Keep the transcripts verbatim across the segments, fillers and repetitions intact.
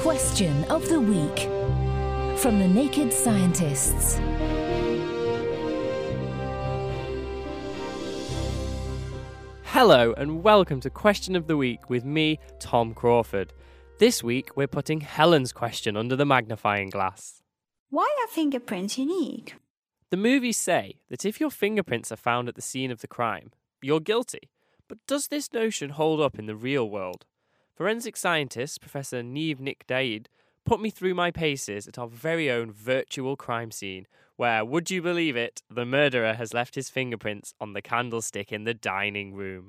Question of the Week from the Naked Scientists. Hello and welcome to Question of the Week with me, Tom Crawford. This week we're putting Helen's question under the magnifying glass. Why are fingerprints unique? The movies say that if your fingerprints are found at the scene of the crime, you're guilty. But does this notion hold up in the real world? Forensic scientist Professor Niamh Nic Daoud put me through my paces at our very own virtual crime scene, where, would you believe it, the murderer has left his fingerprints on the candlestick in the dining room.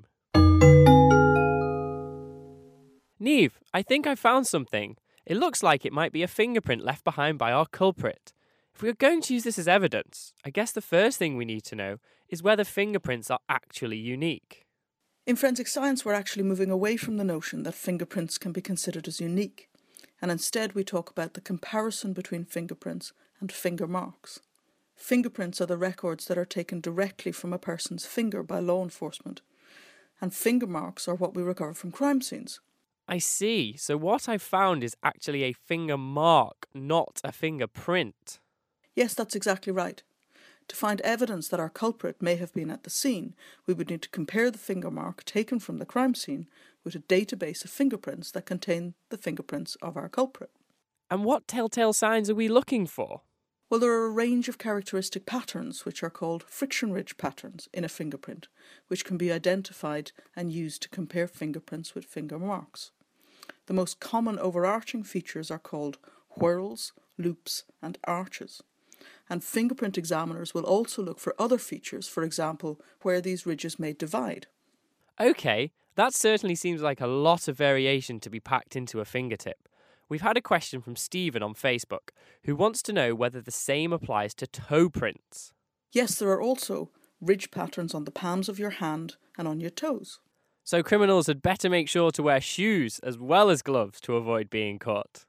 Niamh, I think I found something. It looks like it might be a fingerprint left behind by our culprit. If we are going to use this as evidence, I guess the first thing we need to know is whether fingerprints are actually unique. In forensic science, we're actually moving away from the notion that fingerprints can be considered as unique, and instead we talk about the comparison between fingerprints and finger marks. Fingerprints are the records that are taken directly from a person's finger by law enforcement, and finger marks are what we recover from crime scenes. I see. So what I've found is actually a finger mark, not a fingerprint. Yes, that's exactly right. To find evidence that our culprit may have been at the scene, we would need to compare the finger mark taken from the crime scene with a database of fingerprints that contain the fingerprints of our culprit. And what telltale signs are we looking for? Well, there are a range of characteristic patterns which are called friction ridge patterns in a fingerprint, which can be identified and used to compare fingerprints with finger marks. The most common overarching features are called whorls, loops, and arches. And fingerprint examiners will also look for other features, for example, where these ridges may divide. OK, that certainly seems like a lot of variation to be packed into a fingertip. We've had a question from Stephen on Facebook, who wants to know whether the same applies to toe prints. Yes, there are also ridge patterns on the palms of your hand and on your toes. So criminals had better make sure to wear shoes as well as gloves to avoid being caught.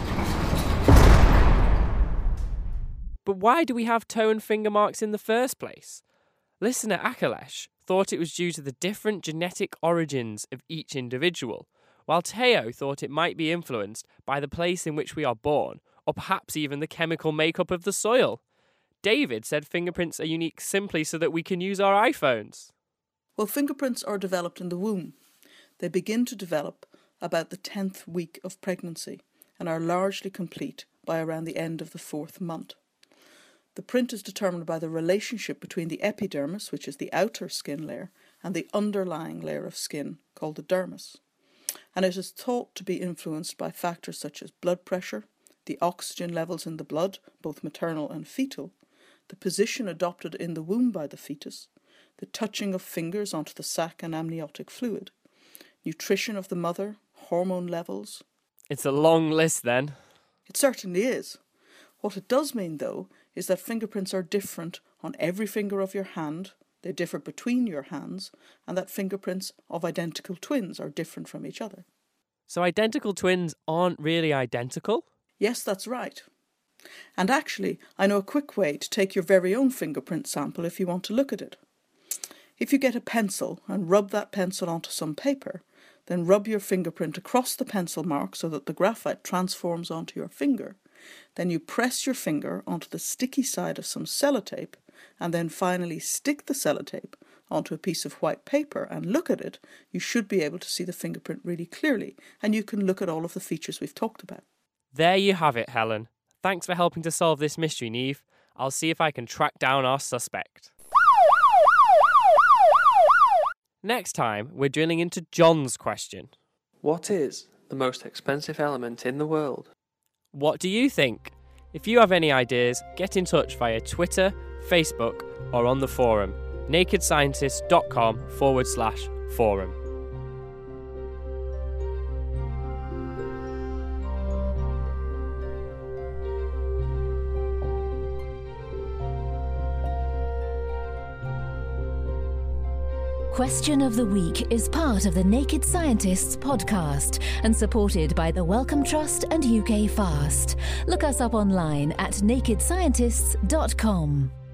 But why do we have toe and finger marks in the first place? Listener Akalesh thought it was due to the different genetic origins of each individual, while Teo thought it might be influenced by the place in which we are born, or perhaps even the chemical makeup of the soil. David said fingerprints are unique simply so that we can use our iPhones. Well, fingerprints are developed in the womb. They begin to develop about the tenth week of pregnancy and are largely complete by around the end of the fourth month. The print is determined by the relationship between the epidermis, which is the outer skin layer, and the underlying layer of skin called the dermis. And it is thought to be influenced by factors such as blood pressure, the oxygen levels in the blood, both maternal and fetal, the position adopted in the womb by the fetus, the touching of fingers onto the sac and amniotic fluid, nutrition of the mother, hormone levels. It's a long list then. It certainly is. What it does mean, though, is that fingerprints are different on every finger of your hand, they differ between your hands, and that fingerprints of identical twins are different from each other. So identical twins aren't really identical? Yes, that's right. And actually, I know a quick way to take your very own fingerprint sample if you want to look at it. If you get a pencil and rub that pencil onto some paper, then rub your fingerprint across the pencil mark so that the graphite transforms onto your finger. Then you press your finger onto the sticky side of some sellotape and then finally stick the sellotape onto a piece of white paper and look at it. You should be able to see the fingerprint really clearly, and you can look at all of the features we've talked about. There you have it, Helen. Thanks for helping to solve this mystery, Niamh. I'll see if I can track down our suspect. Next time, we're drilling into John's question. What is the most expensive element in the world? What do you think? If you have any ideas, get in touch via Twitter, Facebook, or on the forum, nakedscientist.com forward slash forum. Question of the Week is part of the Naked Scientists podcast and supported by the Wellcome Trust and U K Fast. Look us up online at naked scientists dot com.